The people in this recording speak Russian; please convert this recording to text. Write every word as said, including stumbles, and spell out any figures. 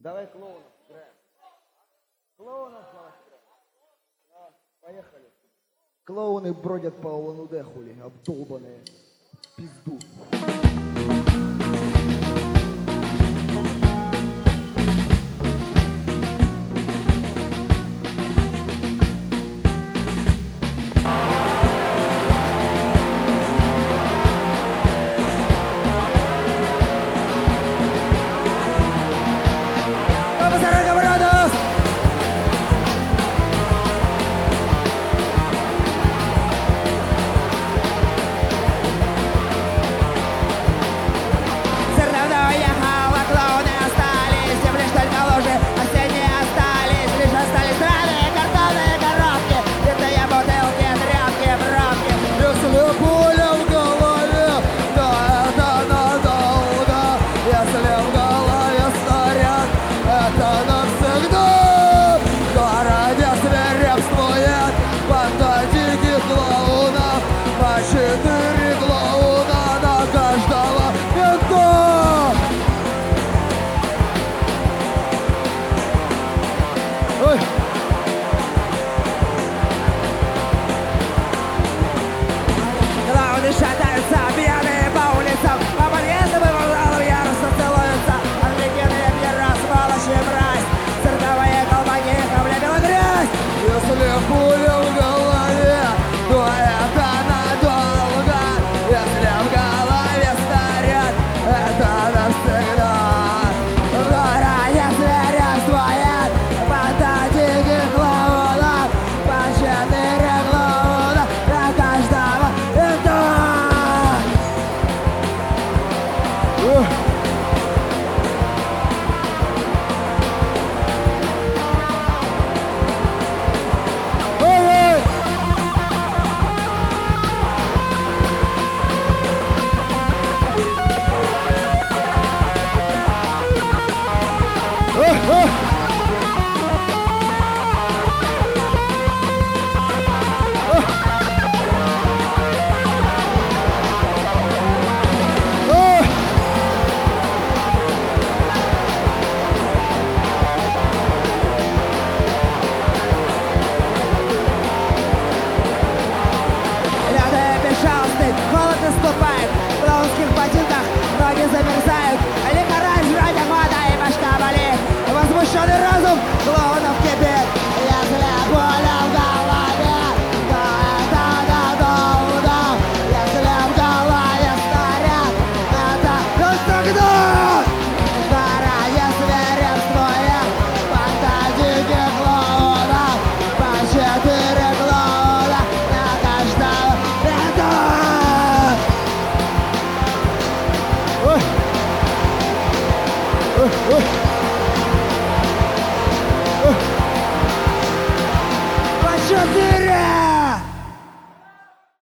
Давай клоунов играем. Клоунов играем. Да, поехали. Клоуны бродят по Улан-Удэ, хули, обдолбанные. Пизду. Четыре клоуна на каждого мента. Ой. Клоуны шатаются, пьяные по улицам, по подъездам и вокзалам яростно целуются. Отлетенные пьера, сволочи, мразь, цирковые колпаки, облепила грязь. Если пуля в голове, то это надолго. Если в голове старят, это навсегда. В городе свирепствует банда диких клоунов, по четыре клоуна на каждого мента. Холод наступает, в клоунских ботинках ноги замерзают, лихорадь вроде вода и башка болит. Возмущенный разум клоунов кипит. Если боля в голове, то это надолго. Если в голове старят, это навсегда. В городе свирепствует банда диких клоунов, по четыре клоуна на каждого мента. Ой! Ой!